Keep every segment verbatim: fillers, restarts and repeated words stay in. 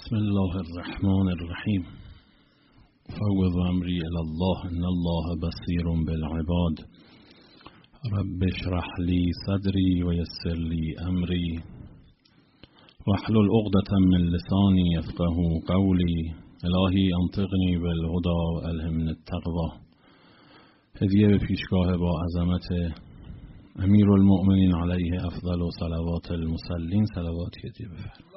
بسم الله الرحمن الرحیم. فوض امری الی الله ان الله بصیر بالعباد. رب اشرح لی صدری و یسر لی امری واحلل عقدة من لسانی یفقهوا قولی. الهی انطقنی بالهدی و الهمنی التقوی. هدیه به پیشگاه با عظمت امیر المؤمنین علیه افضل و صلوات المصلین. صلوات هدیه بفرمایید.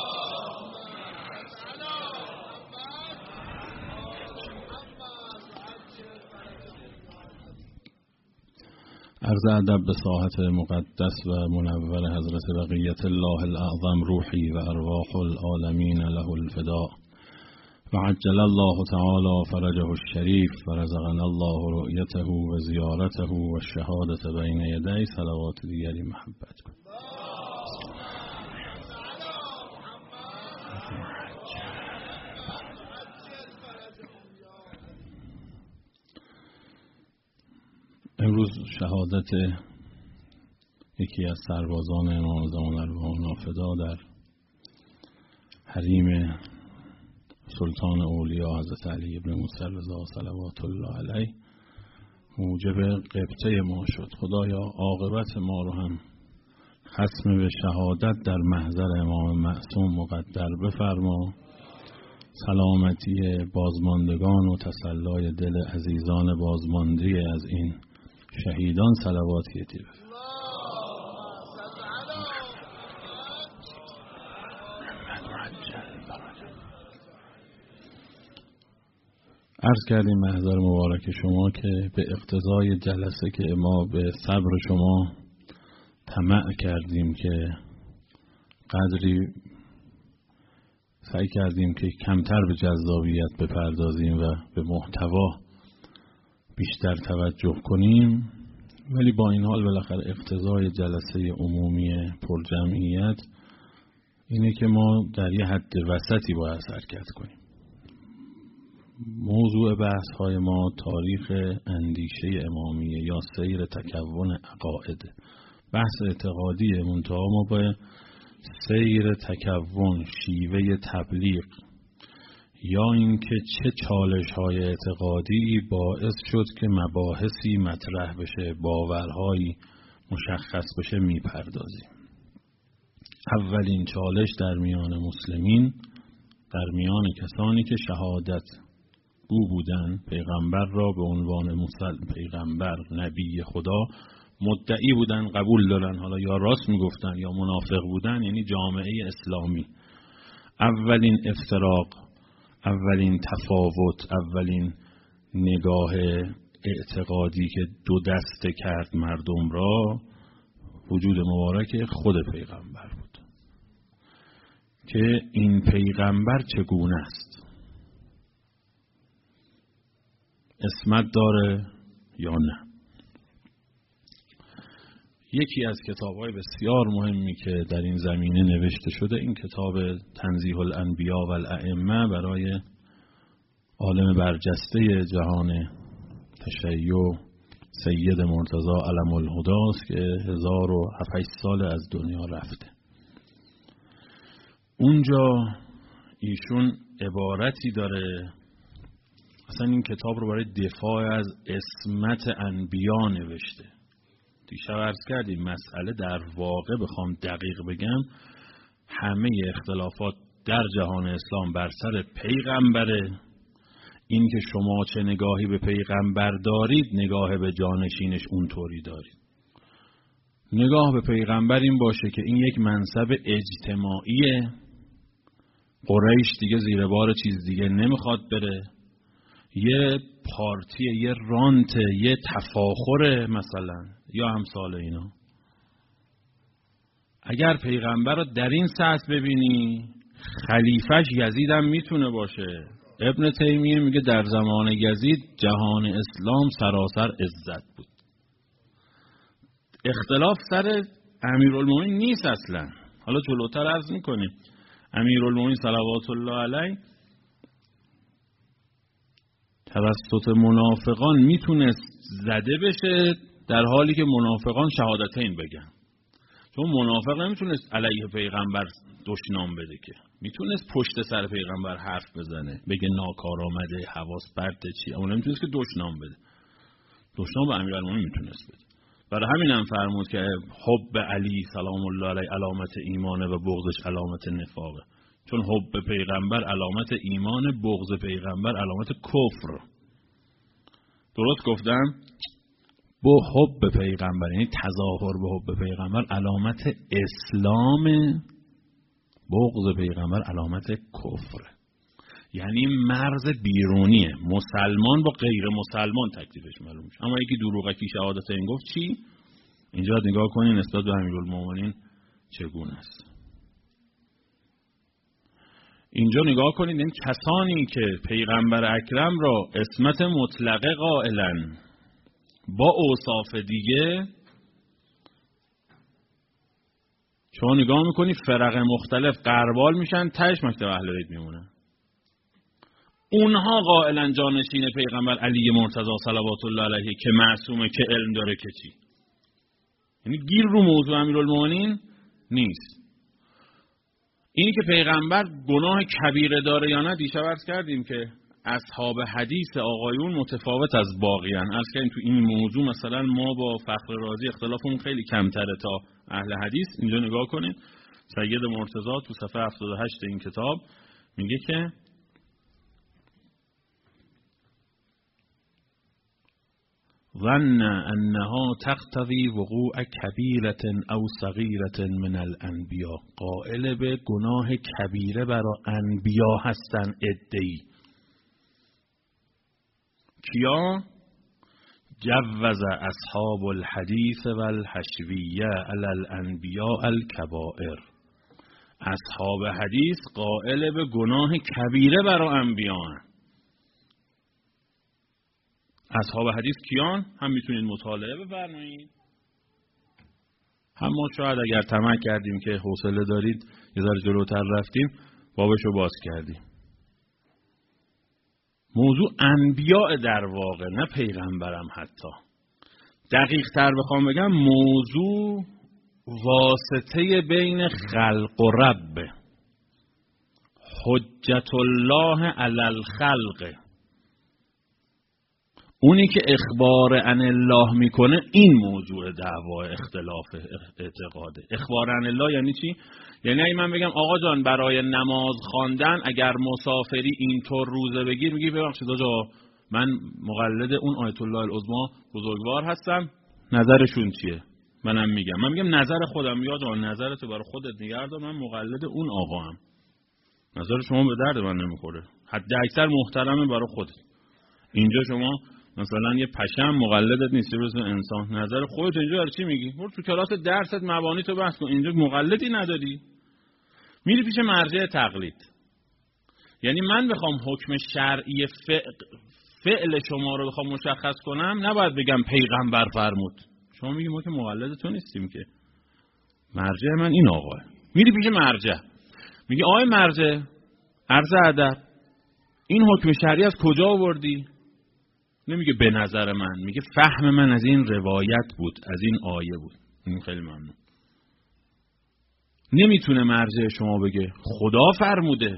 عرض ادب به ساحت مقدس و منور حضرت بقیت الله الاعظم روحی و ارواح العالمین له الفداء و عجل الله تعالی فرجه الشریف و رزقنا الله رؤیته و زیارته و شهادت بین یدی. صلوات دیگری محبت کن. امروز شهادت یکی از سربازان امام زمان ارواح نافدا در حریم سلطان اولیاء حضرت علی ابن موسی رضا صلوات الله علیه موجب غبطه ما شد. خدایا عاقبت ما رو هم ختم به شهادت در محضر امام معصوم مقدر بفرما. سلامتی بازماندگان و تسلای دل عزیزان بازمانده از این شهیدان. صلوات هدیه بفرمایید. عرض کردیم محضر مبارک شما که به اقتضای جلسه که ما به صبر شما طمع کردیم که قدری سعی کردیم که کمتر به جذابیت بپردازیم و به محتوا بیشتر توجه کنیم، ولی با این حال بالاخره اقتضای جلسه عمومی پرجمعیت اینه که ما در یه حد وسطی باید حرکت کنیم. موضوع بحث های ما تاریخ اندیشه امامیه یا سیر تکون عقاید. بحث اعتقادیه، منتها ما با سیر تکون، شیوه تبلیغ یا اینکه چه چالش های اعتقادی باعث شد که مباحثی مطرح بشه، باورهایی مشخص بشه میپردازیم. اولین چالش در میان مسلمین، در میان کسانی که شهادت او بودن، پیغمبر را به عنوان مسلم پیغمبر نبی خدا مدعی بودن، قبول دارن، حالا یا راست میگفتن یا منافق بودن، یعنی جامعه اسلامی. اولین افتراق، اولین تفاوت، اولین نگاه اعتقادی که دو دسته کرد مردم را، وجود مبارک خود پیغمبر بود که این پیغمبر چگونه است، عصمت داره یا نه. یکی از کتاب‌های بسیار مهمی که در این زمینه نوشته شده این کتاب تنزیه الانبیا و الائمه برای عالم برجسته جهان تشیع سید مرتضی علم الهدی است که هزار و هفتصد سال از دنیا رفته. اونجا ایشون عبارتی داره، اصلا این کتاب رو برای دفاع از عصمت انبیا نوشته. دیشب عرض کردیم مسئله در واقع بخوام دقیق بگم همه اختلافات در جهان اسلام بر سر پیغمبره. این که شما چه نگاهی به پیغمبر دارید، نگاه به جانشینش اونطوری دارید. نگاه به پیغمبر این باشه که این یک منصب اجتماعیه، قریش دیگه زیر بار چیز دیگه نمیخواد بره، یه پارتی، یه رانت، یه تفاخره مثلا یا امثال اینا. اگر پیغمبر رو در این سطح ببینی، خلیفش یزید هم میتونه باشه. ابن تیمیه میگه در زمان یزید جهان اسلام سراسر عزت بود. اختلاف سر امیرالمومنین نیست اصلا. حالا جلوتر عرض میکنیم. امیرالمومنین صلوات الله علیه توسط منافقان میتونست زده بشه در حالی که منافقان شهادتین بگن، چون منافق نمیتونست علیه پیغمبر دشنام بده که میتونست پشت سر پیغمبر حرف بزنه، بگه ناکارآمده، حواس پرته چی، اما نمیتونست که دشنام بده. دشنام به امیرالمومنین میتونست بده. برای همین هم فرمود که حب علی سلام الله علیه علامت ایمانه و بغضش علامت نفاقه. چون حب پیغمبر علامت ایمان، بغض پیغمبر علامت کفر. درست گفتم؟ با حب پیغمبر، یعنی تظاهر به حب پیغمبر علامت اسلام، بغض پیغمبر علامت کفر. یعنی مرز بیرونیه، مسلمان با غیر مسلمان تکلیفش معلوم میشه. اما یکی دروغکی شهادت این گفت چی؟ اینجا نگاه کنین نسبت به امیرالمومنین چگونه است. اینجا نگاه کنید این کسانی که پیغمبر اکرم را عصمت مطلقه قائلن با اوصاف دیگه، شما نگاه میکنی فرق مختلف قربال میشن، تهش مکتب اهل بیت میمونه. اونها قائلن جانشین پیغمبر علی مرتضی صلوات الله علیه که معصومه، که علم داره، که چی. یعنی گیر رو موضوع امیرالمومنین نیست. اینی که پیغمبر گناه کبیره داره یا نه، دیشب عرض کردیم که اصحاب حدیث آقایون متفاوت از باقیان. عرض کردیم تو این موضوع مثلا ما با فخر رازی اختلافمون خیلی کمتره تا اهل حدیث. اینجا نگاه کنید سید مرتضی تو صفحه هفتاد و هشت این کتاب میگه که ظن انها تقتضی وقوع کبیرة او صغیرة من الانبیاء. قائل به گناه کبیره برای انبیا هستن ادعی. کیا؟ جوز اصحاب الحدیث والحشویه علی الانبیاء الکبائر. اصحاب حدیث قائل به گناه کبیره برای انبیا هستن. اصحاب حدیث کیان؟ هم میتونید مطالعه بفرمایید، هم ما شاید اگر طمع کردیم که حوصله دارید یه ذره جلوتر رفتیم بابشو باز کردیم. موضوع انبیاء در واقع، نه پیغمبرم. حتی دقیق تر بخوام بگم موضوع واسطه بین خلق و رب، حجت الله علی الخلق. اونی که اخبار عن الله میکنه این موضوع دعوا اختلاف اعتقاده. اخبار عن الله یعنی چی؟ یعنی اگه من بگم آقا جان برای نماز خواندن اگر مسافری اینطور روزه بگیر، میگی ببخشید آقا من مقلد اون آیت الله العظما بزرگوار هستم، نظرشون چیه؟ منم میگم من میگم نظر خودم. یا جان نظرتو برای خودت نگه دار، من مقلد اون آقا هم. نظر شما به درد من نمیخوره، حد اکثر محترمه برای خودت. اینجا شما مثلا یه پشم مقلدت نیست، برسه انسان. نظر خودت اینجا برای چی میگی؟ برو تو کلاس درست مبانی تو بحث کن. اینجا مقلدی نداری، میری پیش مرجع تقلید. یعنی من بخوام حکم شرعی فعل, فعل شما رو بخوام مشخص کنم، نباید بگم پیغمبر فرمود. شما میگی ما که مقلد تو نیستیم که، مرجع من این آقاه. میری پیش مرجع میگی آقای مرجع عرض ادب این حکم شرعی از کجا آوردی؟ نمیگه به نظر من، میگه فهم من از این روایت بود، از این آیه بود. این خیلی ممنون. نمیتونه مرجع شما بگه خدا فرموده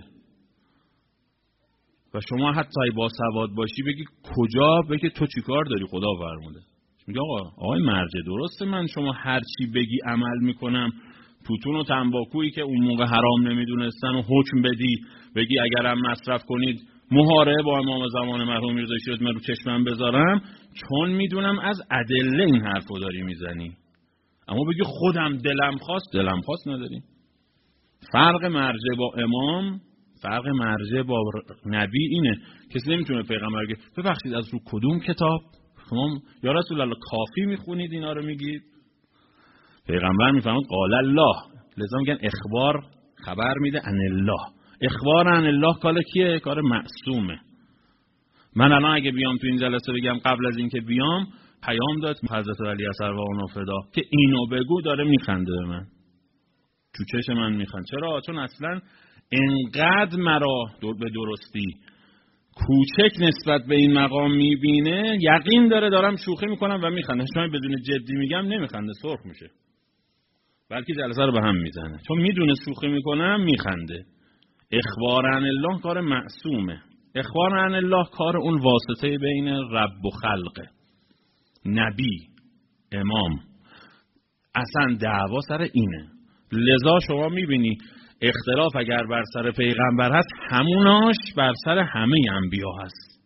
و شما حتی با سواد باشی بگی کجا، بگی تو چیکار داری خدا فرموده. میگه آقا آقای مرجع درسته من شما هر چی بگی عمل میکنم، توتون و تنباکویی که اون موقع حرام نمیدونستن و حکم بدی بگی اگرم مصرف کنید مهاره با امام زمان مرحوم میرزا شیراز من رو چشمم بذارم، چون میدونم از ادله این حرفو داری میزنی. اما بگی خودم دلم خواست، دلم خواست نداری. فرق مرجع با امام، فرق مرجع با نبی اینه. کسی نمیتونه پیغمبر بگه ببخشید از رو کدوم کتاب شما یا رسول الله کافی میخونید اینا رو میگید؟ پیغمبر میفهمد قال الله، لذا میگن اخبار خبر میده عن الله. اخبار عن الله کار کیه؟ کار معصومه. من الان اگه بیام تو این جلسه بگم قبل از اینکه بیام پیام داد حضرت علی اثر و اون فدا که اینو بگو، داره میخنده به من، تو چش من میخنده. چرا؟ چون اصلا انقدر مرا به درستی کوچک نسبت به این مقام میبینه، یقین داره دارم شوخی میکنم و میخنده. چون بدون جدی میگم نمیخنده، سرخ میشه، بلکه جلسه رو به هم میزنه. چون میدونه شوخی میکنم میخنده. اخبار عن الله کار معصومه. اخبار عن الله کار اون واسطه بین رب و خلقه، نبی، امام. اصلا دعوا سر اینه. لذا شما میبینی اختلاف اگر بر سر پیغمبر هست، هموناش بر سر همه انبیا هست.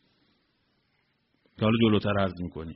که حالا جلوتر عرض میکنی.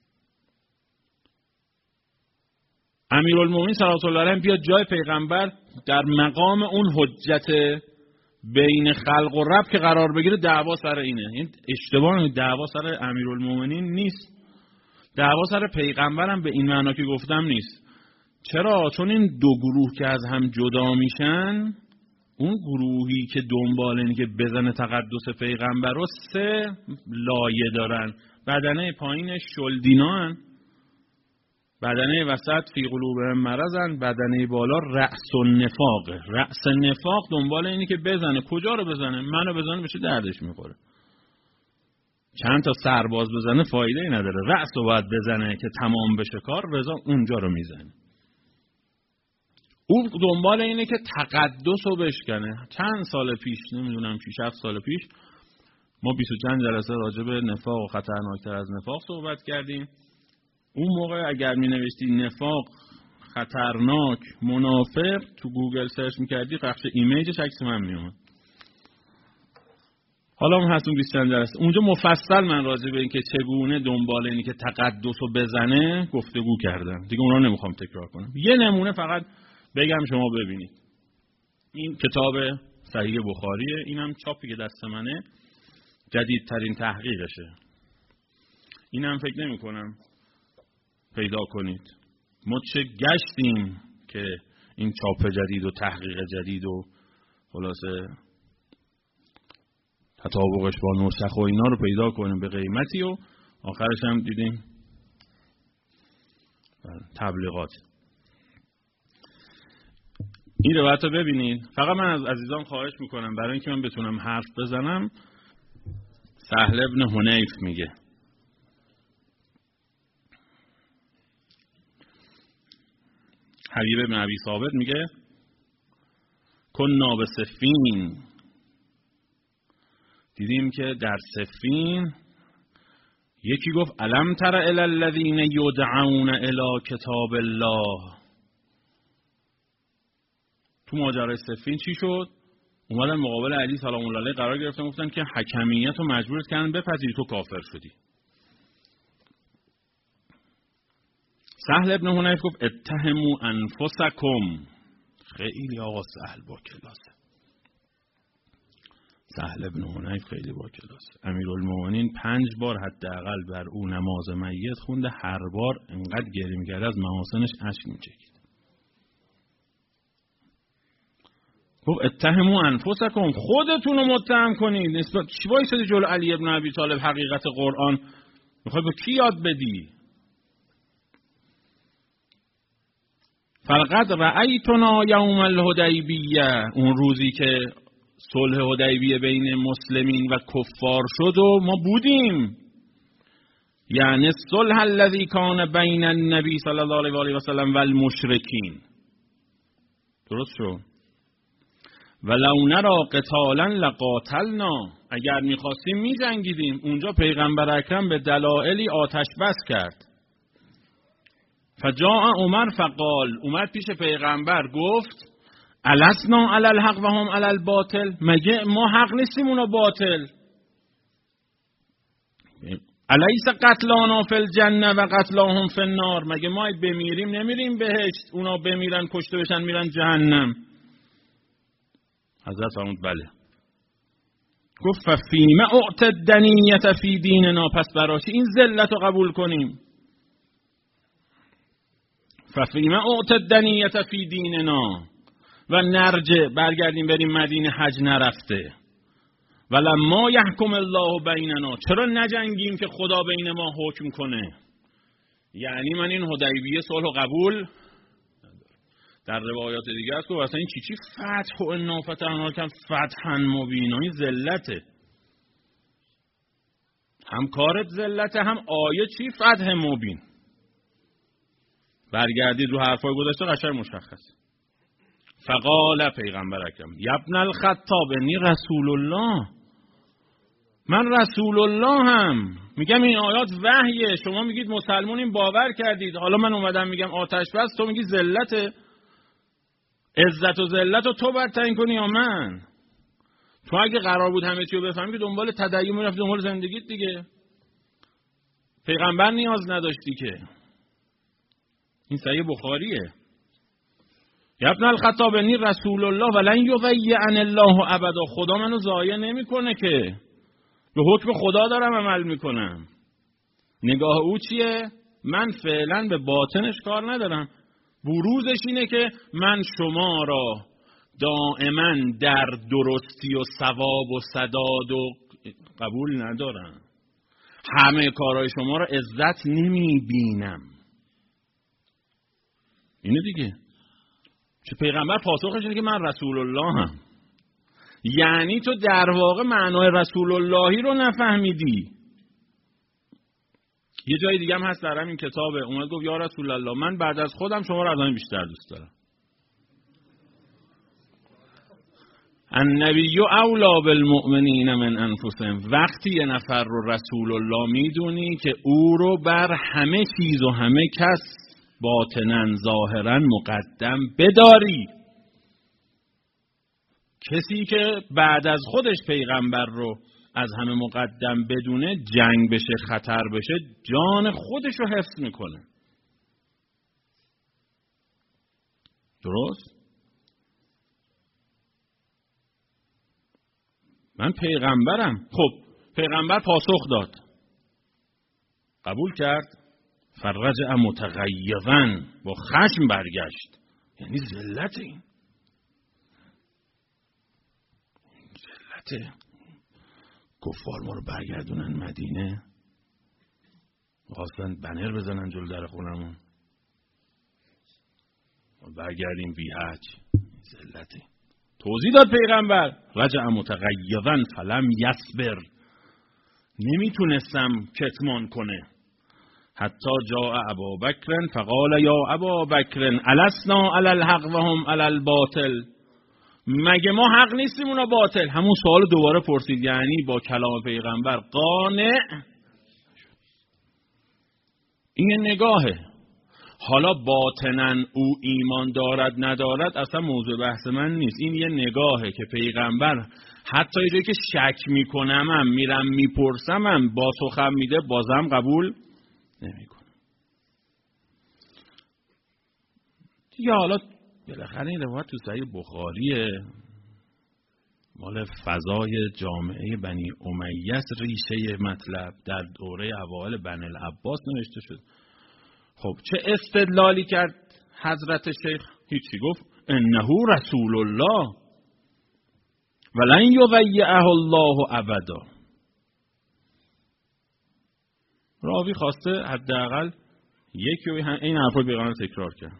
امیرالمومنین صلوات الله علیه بیاد جای پیغمبر در مقام اون حجت بین خلق و رب که قرار بگیره، دعوا سر اینه. این اشتباه، دعوا سر امیرالمومنین نیست، دعوا سر پیغمبرم به این معنا که گفتم نیست. چرا؟ چون این دو گروه که از هم جدا میشن، اون گروهی که دنبال اینه که بزنه تقدس پیغمبر رو، سه لایه دارن. بدنه پایین شلدینان، بدنه وسط فی قلوبهم مرضن، بدنه بالا رأس النفاق. رأس نفاق دنبال اینه که بزنه. کجا رو بزنه؟ منو بزنه بشه دردش میخوره. چند تا سرباز بزنه فایده ای نداره. رأس رو باید بزنه که تمام بشه کار، رضا اونجا رو میزنه. اون دنبال اینه که تقدس رو بشکنه. چند سال پیش، نمیدونم شش هفت سال پیش، ما بیست و چند جلسه راجع به نفاق و خطرناکتر از نفاق صحبت کردیم. اون موقع اگر می نوشتی نفاق، خطرناک، منافق، تو گوگل سرچ میکردی، بخش ایمیجش عکس من میومد. حالا هم هستون بیست چند جلسه. اونجا مفصل من راجع به این که چگونه دنبال اینی که تقدس رو بزنه گفتگو کردم. دیگه اونا رو نمیخوام تکرار کنم. یه نمونه فقط بگم شما ببینید. این کتاب صحیح بخاریه. اینم چاپی که دست منه، جدیدترین تحقیقشه. اینم فکر نمی کنم پیدا کنید. ما چه گشتیم که این چاپ جدید و تحقیق جدید و خلاصه تطابقش با نسخ و اینا رو پیدا کنیم به قیمتی، و آخرش هم دیدیم تبلیغات. این روایت رو ببینید. فقط من از عزیزان خواهش میکنم برای اینکه من بتونم حرف بزنم، سهل ابن حنیف میگه حبیب ابن ابی ثابت میگه کنا به صفین، دیدیم که در صفین یکی گفت الم تر الی الذین یدعون الی کتاب الله. تو ماجرای صفین چی شد؟ اومدن مقابل علی سلام الله علیه قرار گرفتن، گفتن که حکمیت رو مجبورت کردن بپذیری، تو کافر شدی. سهل ابن حنیف گفت اتهموا انفسکم. خیلی آقا سهل با کلاسه. سهل ابن حنیف خیلی با کلاسه. امیرالمومنین پنج بار حداقل بر او نماز میت خونده، هر بار انقدر گریه می‌کرد از محاسنش اشک می‌چکید. گفت اتهموا انفسکم، خودتون رو متهم کنید. نسبت چی وایسادی جلو علی ابن ابی طالب حقیقت قرآن میخوای به کی یاد بدی؟ فقط رأیتنا یوم الحدیبیه، اون روزی که صلح حدیبیه بین مسلمین و کفار شد و ما بودیم. یعنی صلح الذی کان بین النبی صلی الله علیه و آله و سلم و المشرکین. درست شد؟ ولو نرا قتالا لقاتلنا، اگر میخواستیم میجنگیدیم. اونجا پیغمبر اکرم به دلایلی آتش بس کرد. فجاء عمر فقال، اومد پیش پیغمبر گفت الاسنا علی الحق و هم علی الباطل، مگه ما حق نیستیم اونا باطل؟ الیس قتلانا فی الجنه و قتلاهم فی النار، مگه ما بمیریم نمیریم بهشت، اونا بمیرن کشته بشن میرن جهنم؟ حضرت فرمود بله. گفت ففیم اعت الدنیه فی دیننا، پس براشی این ذلت رو قبول کنیم. ففیم اعت الدنیه فی دیننا و نرجع، برگردیم بریم مدینه، حج نرفته. ولما یحکم الله بیننا، چرا نجنگیم که خدا بین ما حکم کنه؟ یعنی من این حدیبیه صلح قبول. در روایات دیگه هست که اصلا این چی چی فتح و انا فتحنا لکم فتحا مبینا، این ذلته. هم کارت ذلته، هم آیه چی فتح مبین. برگردید رو حرفای گذشته قشنگ مشخص. فقال پیغمبر اکرم ابن الخطاب انی رسول الله، من رسول الله هم. میگم این آیات وحیه، شما میگید مسلمونین باور کردید، حالا من اومدم میگم آتش بس، تو میگی ذلت. عزت و ذلت رو تو باید تعیین کنی یا من؟ تو اگه قرار بود همه چی رو بفهمی که دنبال تدین میرفتی، دنبال زندگیت دیگه. پیغمبر نیاز نداشتی که. این صحیح بخاریه. ابن الخطاب انی رسول الله ولن یضیعن الله ابدا، خدا منو ضایع نمیکنه که، به حکم خدا دارم عمل میکنم. نگاه او چیه؟ من فعلا به باطنش کار ندارم، بروزش اینه که من شما را دائما در درستی و ثواب و سداد و قبول ندارم، همه کارهای شما را عزت نمیبینم. اینه دیگه. چه پیغمبر پاسخش اینه که من رسول الله هم. یعنی تو در واقع معنای رسول اللهی رو نفهمیدی. یه جای دیگه هم هست در همین کتابه، اومد گفت یا رسول الله من بعد از خودم شما رو از همین بیشتر دوست دارم. النبی اولی بالمؤمنین من انفسهم، وقتی یه نفر رو رسول الله میدونی که او رو بر همه چیز و همه کس باطناً ظاهراً مقدم بداری. کسی که بعد از خودش پیغمبر رو از همه مقدم بدونه، جنگ بشه خطر بشه جان خودش رو حفظ میکنه. درست؟ من پیغمبرم. خب پیغمبر پاسخ داد، قبول کرد، فرجع متغیظا، با خشم برگشت. یعنی ذلت، این ذلت کفار ما رو برگردونن مدینه، خواستن بنر بزنن جلو در خونمون، برگردیم بی حج. ذلت. توضیح داد پیغمبر، رجع متغیظا فلم یصبر، نمیتونستم کتمان کنه. حتی جاء ابابکر فقال یا ابابکر السنا علی الحق و هم علی الباطل، مگه ما حق نیستیم اونا باطل؟ همون سوال دوباره پرسید، یعنی با کلام پیغمبر قانع. این نگاهه. حالا باطناً او ایمان دارد ندارد اصلا موضوع بحث من نیست. این یه نگاهه که پیغمبر حتی یه جایی که شک میکنمم میرم میپرسمم با سخن میده بازم قبول نمیکنم. دیگه حالا بالاخره این روایت تو صحیح بخاریه، مال فضای جامعه بنی امیه ریشه مطلب در دوره اوائل بنی العباس نوشته شد. خب چه استدلالی کرد حضرت شیخ؟ هیچی، گفت انه رسول الله ولن یضیعه الله ابدا. راوی خواسته حداقل یکی این حرفو پیغمبر تکرار کرد.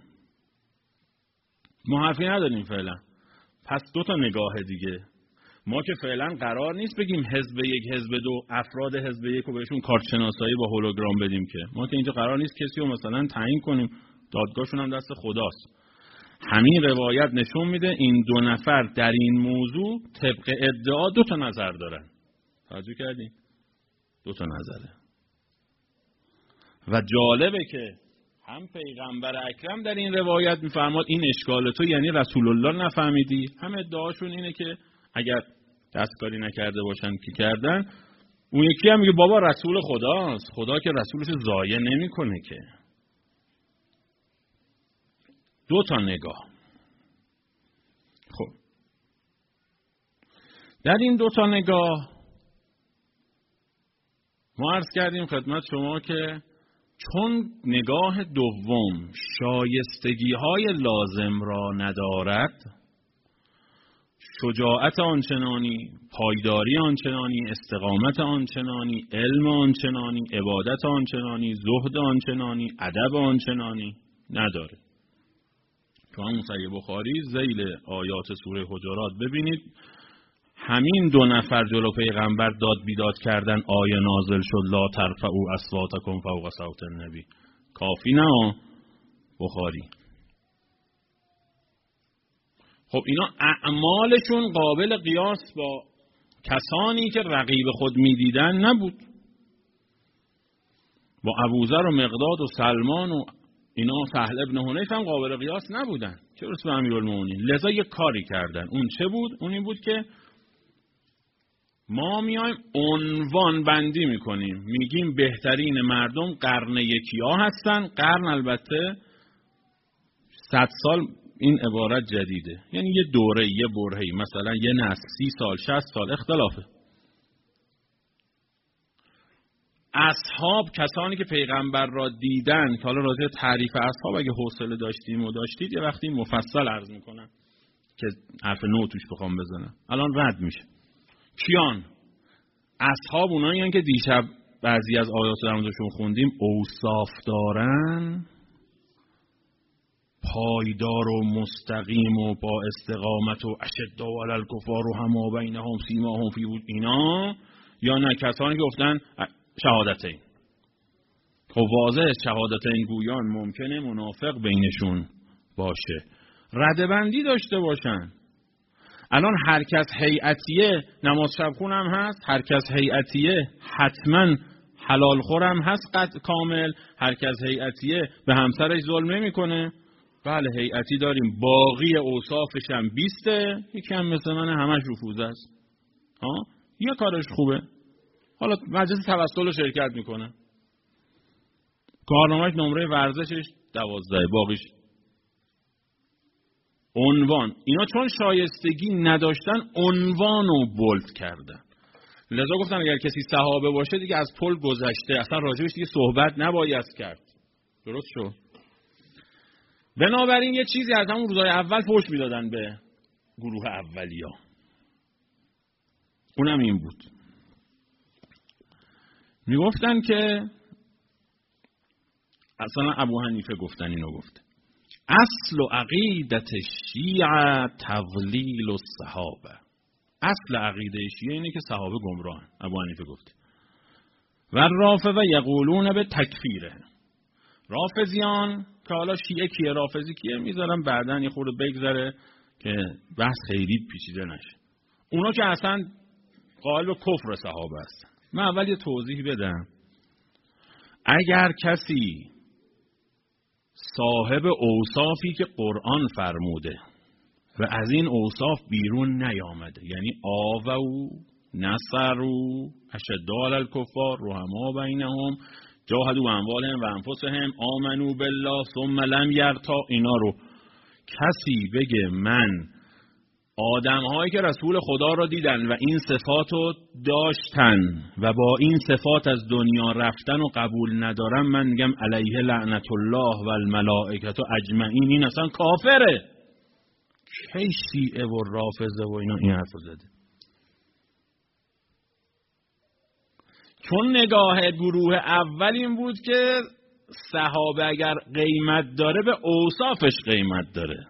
ما حرفی نداریم فعلا. پس دو تا نگاه دیگه. ما که فعلا قرار نیست بگیم حزب یک حزب دو، افراد حزب یک رو بهشون کارت شناسایی با هولوگرام بدیم، که ما که اینجا قرار نیست کسی رو مثلا تعیین کنیم، دادگاهشون هم دست خداست. همین روایت نشون میده این دو نفر در این موضوع طبق ادعا دو تا نظر دارن. توجه کردین؟ دو تا نظره. و جالبه که هم پیغمبر اکرم در این روایت میفرماد این اشکال تو یعنی رسول الله نفهمیدی، هم ادعاشون اینه که اگر دستکاری نکرده باشن که کردن. اون یکی هم میگه بابا رسول خداست، خدا که رسولش ضایع نمیکنه که. دو تا نگاه. خب در این دو تا نگاه ما عرض کردیم خدمت شما که چون نگاه دوم شایستگی های لازم را ندارد، شجاعت آنچنانی، پایداری آنچنانی، استقامت آنچنانی، علم آنچنانی، عبادت آنچنانی، زهد آنچنانی، ادب آنچنانی نداره. تو همون صحیح بخاری ذیل آیات سوره حجرات ببینید همین دو نفر جلو پیغمبر داد بیداد کردن، آیه نازل شد لا ترفعوا اصواتکم فوق صوت النبی. کافی نه بخاری. خب اینا اعمالشون قابل قیاس با کسانی که رقیب خود میدیدن نبود. با ابوذر و مقداد و سلمان و اینا سهل ابن حنیف هم قابل قیاس نبودن، چه برسه به امیرالمومنین. لذا یک کاری کردن. اون چه بود؟ اون این بود که ما میایم عنوان بندی میکنیم، میگیم بهترین مردم قرن یکیا هستن. قرن البته صد سال این عبارت جدیده، یعنی یه دوره، یه برهه‌ای، مثلا یه نسل سی سال شصت سال اختلافه. اصحاب کسانی که پیغمبر را دیدن، که حالا راجع به تعریف اصحاب اگه حوصله داشتیم و داشتید یه وقتی مفصل عرض میکنم که حرف نو توش بخوام بزنم، الان رد میشه. کیان؟ اصحاب اونایی هستن که دیشب بعضی از آیات در موردشون خوندیم، اوصاف دارن، پایدار و مستقیم و با استقامت و اشداء علی الکفار و هما بینهم سیماهم فی وجوههم، اینا یا نه کسانی که گفتن شهادتین. خب واضحه شهادتین گویان ممکنه منافق بینشون باشه، ردبندی داشته باشن. الان هر کس هیئتیه نماز شب خون هم هست، هر کس هیئتیه حتما حلال خورم هست قطع کامل، هر کس هیئتیه به همسرش ظلم نمیکنه. بله هیئتی داریم، باقی اوصافش هم بیسته، یکی هم مثل من همش رفوزه است. ها یه کارش خوبه، حالا مجلس توسل رو شرکت میکنه، کارنامه‌اش نمره ورزشش دوازده، باقیش عنوان. اینا چون شایستگی نداشتن عنوان رو بولد کردن. لذا گفتن اگر کسی صحابه باشه دیگه از پل گذشته، اصلا راجبش دیگه صحبت نباید کرد. درست شد؟ بنابراین یه چیزی از همون روزهای اول فحش میدادن به گروه اولیا، اونم این بود، میگفتن که اصلا ابو حنیفه گفتن اینو گفت اصل و عقیدت شیعه تضلیل الصحابه. اصل عقیده شیعه اینه که صحابه گمراهن، ابو حنیفه گفت. و رافضه یقولون به تکفیره. رافضیان که حالا شیعه کیه رافضی کیه میذارم بعدن یه خورده بگذره که بحث خیلی پیچیده نشه. اونا که اصلا قائل به کفر صحابه هستن. من اول یه توضیح بدم. اگر کسی صاحب اوصافی که قرآن فرموده و از این اوصاف بیرون نیامده، یعنی آووا نصروا اشداء علی الکفار رحما بینهم جاهدوا اموالهم و انفسهم آمنوا بالله ثم لم یرتاب، اینا رو کسی بگه من آدم هایی که رسول خدا را دیدن و این صفات رو داشتن و با این صفات از دنیا رفتن و قبول ندارم، من میگم علیه لعنت الله و الملائکه اجمعین، این اصلا کافره. کی شیعه و رافضه و اینا این حرف زده؟ چون نگاه گروه اول این بود که صحابه اگر قیمت داره به اوصافش قیمت داره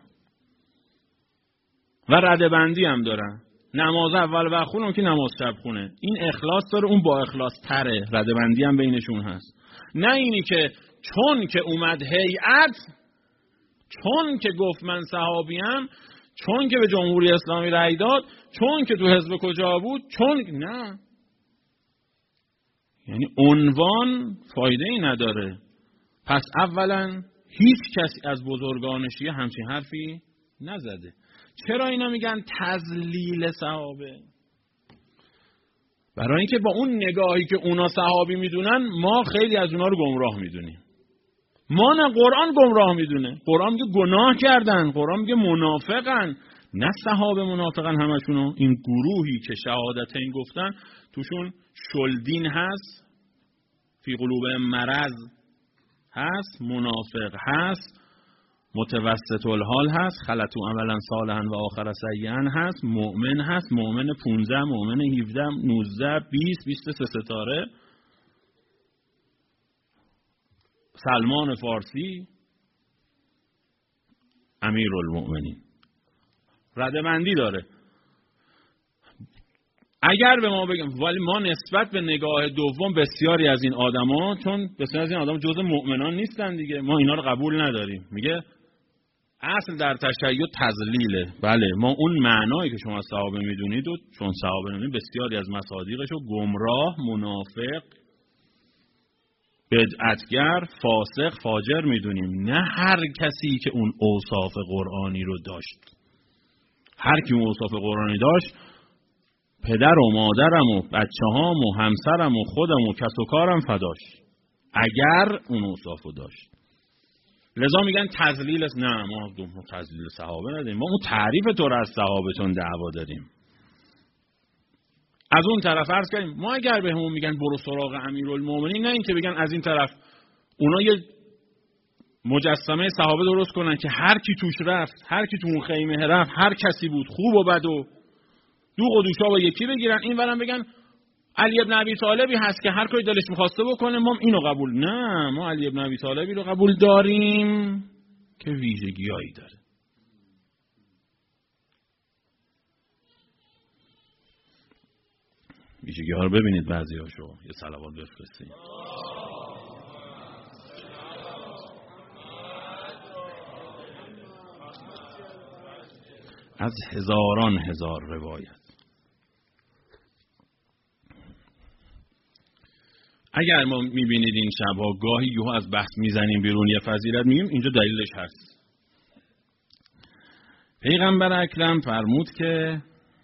و ردبندی هم دارن. نماز اول و خون اون که نماز شب خونه، این اخلاص داره، اون با اخلاص تره، ردبندی هم بینشون هست. نه اینی که چون که اومد هیئت، چون که گفت من صحابیم، چون که به جمهوری اسلامی رأی داد، چون که تو حزب کجا بود، چون نه، یعنی عنوان فایده ای نداره. پس اولا هیچ کسی از بزرگان شیعه همچین حرفی نزده. چرا اینا میگن تضلیل صحابه؟ برای اینکه با اون نگاهی که اونا صحابی میدونن ما خیلی از اونا رو گمراه میدونیم. ما نه، قرآن گمراه میدونه. قرآن میگه گناه کردن، قرآن میگه منافقن. نه صحابه منافقن همشونو. این گروهی که شهادتین گفتن توشون شلدین هست، فی قلوبهم مرض هست، منافق هست، متوسط الحال هست، خلطو عملا صالحا و آخر سیئا هست، مؤمن هست، مؤمن پانزده، مؤمن هفده، نوزده، بیست، بیست سه ستاره، سلمان فارسی امیرالمؤمنین. ردمندی داره. اگر به ما بگم ولی ما نسبت به نگاه دوم بسیاری از این آدما، چون بسیاری از این آدما جزء مؤمنان نیستن دیگه، ما اینا رو قبول نداریم. میگه اصل در تشیع تضلیله. بله، ما اون معنایی که شما صحابه میدونید و چون صحابه میدونید بسیاری از مصادیقش رو گمراه، منافق، بدعتگر، فاسق، فاجر میدونیم. نه هر کسی که اون اوصاف قرآنی رو داشت. هر کی اون اوصاف قرآنی داشت، پدر و مادرم و بچه هام و همسرم و خودم و کس و کارم فداش، اگر اون اوصاف رو داشت. لذا میگن تضلیل است. نه، ما تضلیل صحابه نداریم، ما اون تعریف تو رو از صحابتون دعوا داریم. از اون طرف عرض کردیم ما اگر به همون میگن برو سراغ امیرالمومنین، نه این که بگن از این طرف اونا یه مجسمه صحابه درست کنن که هر کی توش رفت، هر کی تو اون خیمه رفت، هر کسی بود، خوب و بد و دوغ و دوشا با یکی بگیرن. این ورم بگن علی ابن ابی طالبی هست که هر کاری دلش می‌خواسته بکنه، ما اینو قبول. نه، ما علی ابن ابی طالبی رو قبول داریم که ویژگی‌هایی داره. ویژگی‌ها رو ببینید، بعضی‌هاشو یه صلوات بفرستید. از هزاران هزار روایت. اگر ما میبینید این شبها گاهی یهو از بحث میزنیم بیرون یه فضیلت میگیم، اینجا دلیلش هست. پیغمبر اکرم فرمود که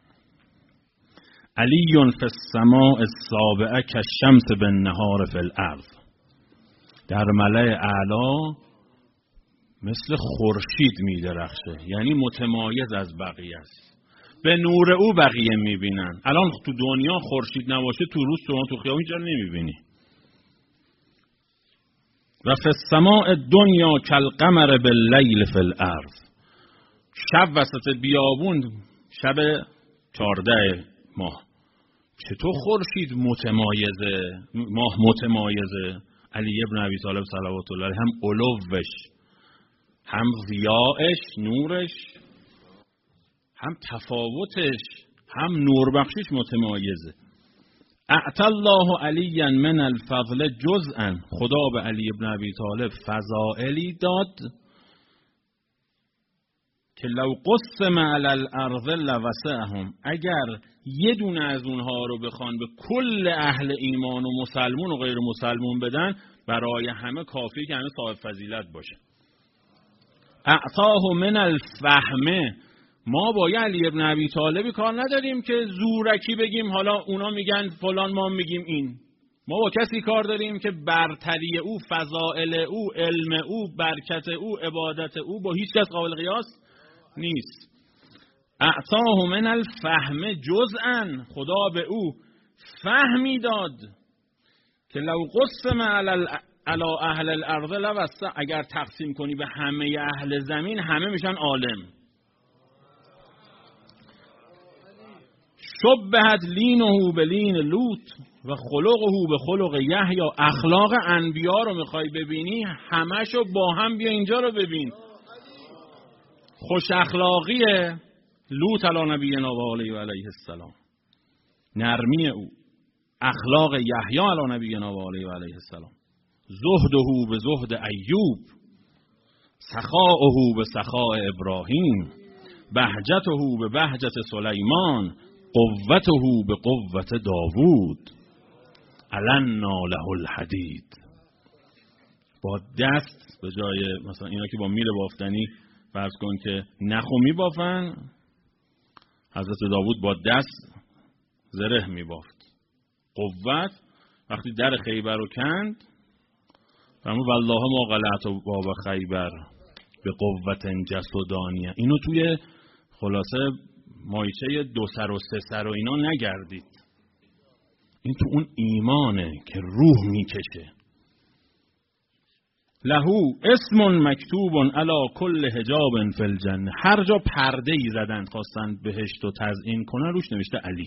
علی فی السماء السابعه کالشمس بالنهار فی الارض. در ملأ اعلی مثل خورشید میدرخشه، یعنی متمایز از بقیه است. به نور او بقیه میبینن. الان تو دنیا خورشید نباشه، تو روز تو تو خیابون اینجا نمیبینی. و فی السماء الدنیا کالقمر باللیل فی الارض. شب وسط بیابون، شب چهارده ماه، چطور خورشید متمایزه، ماه متمایزه؟ علی ابن ابی طالب صلوات الله علیه هم علوش، هم ضیاءش، نورش، هم تفاوتش، هم نور بخشش متمایزه. اعطى الله علی من الفضل جزءا. خدا به علی ابن ابی طالب فضائلی داد که لو قسم علی الارض لوسعهم. اگر یه دونه از اونها رو بخوان به کل اهل ایمان و مسلمون و غیر مسلمون بدن، برای همه کافی که همه صاحب فضیلت باشه. اعطاه من الفهم. ما با علی ابن ابی طالبی کار نداریم که زورکی بگیم حالا اونا میگن فلان ما میگیم این. ما با کسی کار داریم که برتری او، فضائل او، علم او، برکت او، عبادت او با هیچ کس قابل قیاس نیست. اعطاه من الفهم جزءا. خدا به او فهمی داد که لو قسم علی علی اهل الارض لوسع. اگر تقسیم کنی به همه اهل زمین، همه میشن عالم. شبهت لینه به لین لوط و خلقه به خلق یحیی. اخلاق انبیا رو میخوای ببینی، همشو با هم بیا اینجا رو ببین. خوش اخلاقی لوط علی نبینا و علیه و علیه السلام، نرمی او، اخلاق یحیی علی نبینا و علیه و علیه السلام، زهده به زهد ایوب، سخاؤه به سخاء ابراهیم، بهجته به بهجت سلیمان، قوته به قوت داوود، علنا له الحدید. با دست به جای مثلا اینا که با میل بافتنی فرض کن که نخو میبافن، حضرت داوود با دست زره میبافت. قوت وقتی در خیبر رو کند، فرمود والله ما غلط باب خیبر به قوت جسدانیه. اینو توی خلاصه مایچه دو سر و سه سر و اینا نگردید. این تو اون ایمانه که روح میکشه. لهو اسم مکتوب علی کل حجاب فی الجنه. هر جا پرده ای زدن خواستن بهشت و تزیین کنن، روش نوشته علی.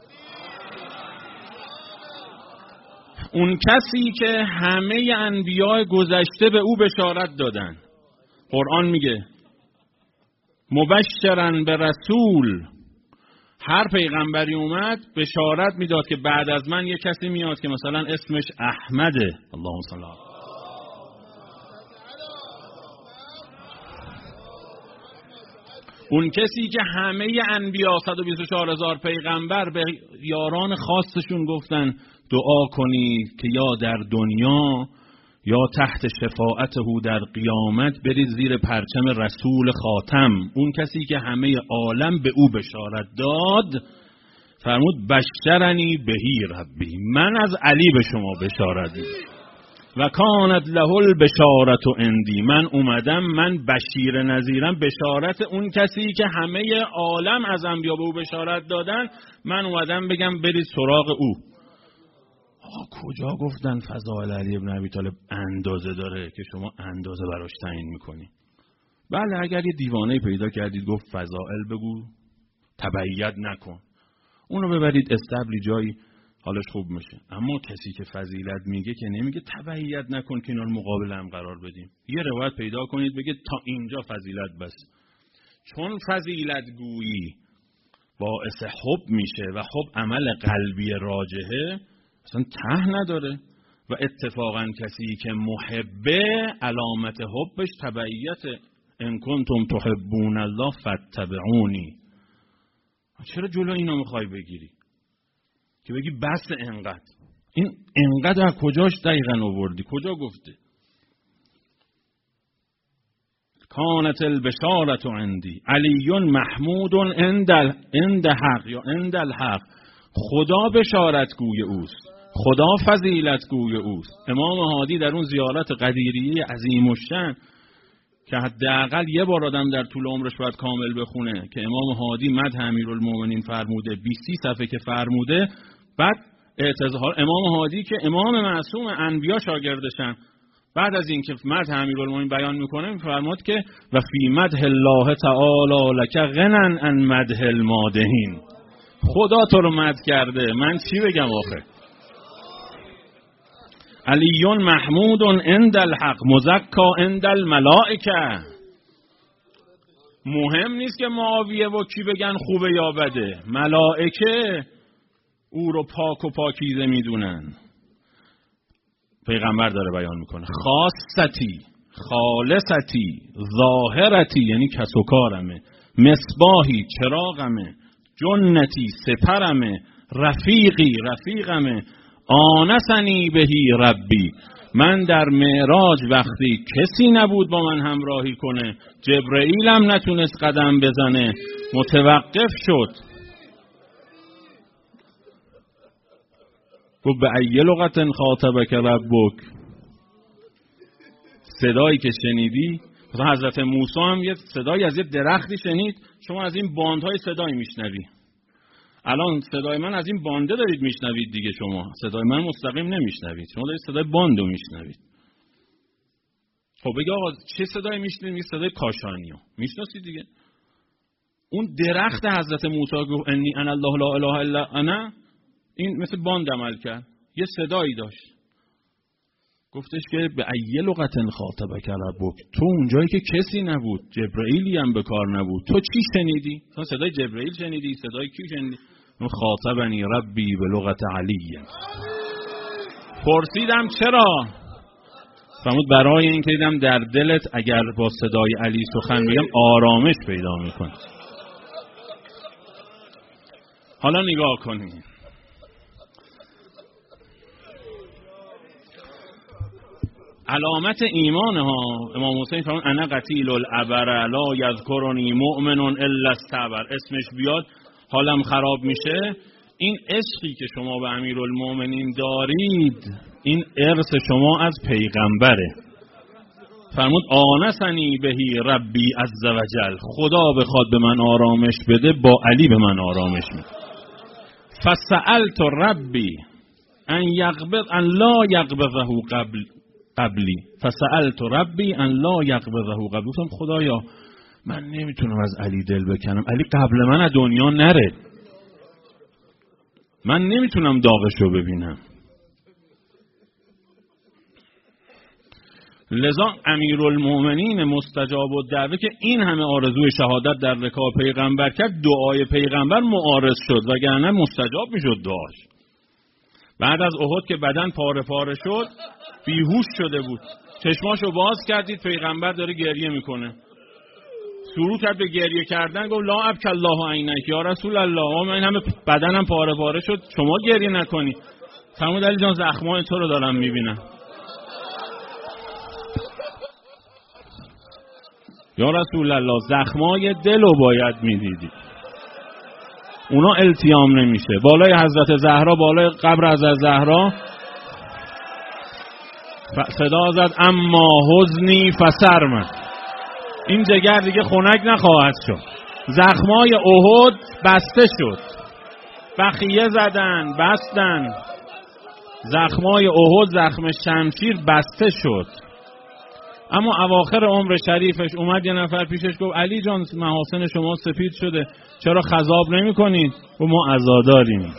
اون کسی که همه انبیاء گذشته به او بشارت دادن. قرآن میگه مبشرن به رسول. هر پیغمبری اومد بشارت میداد که بعد از من یه کسی میاد که مثلا اسمش احمده. اللهم صل علی. اون کسی که همه انبیا صد و بیست و چهار هزار پیغمبر به یاران خاصشون گفتن دعا کنید که یا در دنیا یا تحت شفاعت او در قیامت برید زیر پرچم رسول خاتم. اون کسی که همه عالم به او بشارت داد فرمود بشرنی بهی ربی، من از علی به شما بشارت میدم. و کانت له البشارت عندی، من اومدم، من بشیر نذیرم، بشارت اون کسی که همه عالم از انبیا به او بشارت دادن، من اومدم بگم برید سراغ او. آقا کجا گفتن فضائل علی ابن ابی طالب اندازه داره که شما اندازه براش تعیین میکنی؟ بله اگر یه دیوانه پیدا کردید گفت فضائل بگو، تبعیت نکن، اونو ببرید استبلی جایی حالش خوب میشه. اما کسی که فضیلت میگه که نمیگه تبعیت نکن که اینا رو مقابل هم قرار بدیم. یه روایت پیدا کنید بگه تا اینجا فضیلت بس. چون فضیلت گویی باعث حب میشه و حب عمل قلبی راجحه، اصلا ته نداره. و اتفاقا کسی که محبه علامت حبش تبعیت. ان کنتم تحبون الله فاتبعونی. چرا جلو اینو میخوای بگیری؟ که بگی بس انقدر. این انقدر از کجاش دقیقا آوردی؟ کجا گفته؟ کانت البشارت عندی علی محمود عند عند حق یا عند الحق. خدا بشارت گوی اوست، خدا فضیلت گوی اوست. امام هادی در اون زیارت قدیریه عظیم الشأن که حداقل یه بار آدم در طول عمرش باید کامل بخونه که امام هادی مدح امیرالمومنین فرموده، بیست صفحه که فرموده، بعد اعتزال امام هادی که امام معصوم انبیا شاگردشن، بعد از این که مدح امیرالمومنین بیان میکنه میفرماد که و فی مدح الله تعالی لک غنن عن مدح المادحین. خدا تو رو مدح کرده، من چی بگم آخه؟ علی محمود عند الحق مزکا عند الملائکه. مهم نیست که معاویه و کی بگن خوبه یا بده، ملائکه او رو پاک و پاکیزه میدونن. پیغمبر داره بیان میکنه خاصتی، خالصتی، ظاهرتی یعنی کس و کارمه، مصباحی چراغمه، جنتی سپرمه، رفیقی رفیقمه، آنسنی بهی ربی. من در معراج وقتی کسی نبود با من همراهی کنه، جبرئیلم نتونست قدم بزنه، متوقف شد. گفت به ای لغت خاطبک ربک. صدایی که شنیدی، مثلا حضرت موسی هم یه صدایی از یه درختی شنید، شما از این باندهای صدایی میشنوی. الان صدای من از این بانده دارید میشنوید دیگه، شما صدای من مستقیم نمیشنوید، شما دارید صدای باندو میشنوید. خب بگه آقا چه صدایی میشنوید؟ این صدای کاشانیو میشناسید دیگه. اون درخت حضرت موسی گفت انی انا الله لا اله الا انا، این مثل باند عمل کرد، یه صدایی داشت. گفتش که به ای لغت خاطبک ربک، تو اونجایی که کسی نبود، جبرئیلی هم به کار نبود، تو چی شنیدی؟ تو صدای جبرئیل شنیدی؟ صدای کی شنیدی؟ خاطبنی ربی به لغت علی. پرسیدم چرا؟ فرمود برای این که دیدم در دلت اگر با صدای علی سخن بگم آرامش پیدا میکنی. حالا نگاه کنید، علامت ایمان ها. امام حسین فرمود انا قتیل العبر لا یذکرنی مؤمن الا الصبر. اسمش بیاد حالم خراب میشه. این عشقی که شما به امیرالمومنین دارید، این ارث شما از پیغمبره. فرمود آنسنی بهی ربی عزوجل. خدا بخواد به من آرامش بده، با علی به من آرامش میده. فسألت ربی ان یقبض ان لا یقبضه قبل قبلی فسألت ربی ان لا یقبضه قبل. گفتم خدایا من نمیتونم از علی دل بکنم، علی قبل من از دنیا نره، من نمیتونم داغشو ببینم. لذا امیرالمومنین مستجاب الدعوه که این همه آرزوی شهادت در رکاب پیغمبر کرد، دعای پیغمبر معارض شد، وگرنه مستجاب میشد دعاش. بعد از احد که بدن پاره پاره شد، بیهوش شده بود، چشماشو باز کردید پیغمبر داره گریه میکنه. شروع کرد به گریه کردن، گفت لا ابکی الله عینک یا رسول الله، من همه بدنم پاره پاره شد، شما گریه نکنی. فرمود علی جان زخمای تو رو دارم میبینم. یا رسول الله زخمای دلو باید میدیدی، اونا التیام نمیشه. بالای حضرت زهرا، بالای قبر حضرت زهرا صدا زد اما حزنی فسرمن، این جگر دیگه خنک نخواهد شد. زخمای احد بسته شد، بخیه زدن بستن، زخمای احد زخم شمشیر بسته شد. اما اواخر عمر شریفش اومد یه نفر پیشش گفت علی جان محاسن شما سپید شده، چرا خضاب نمی کنید؟ و ما عزاداریم،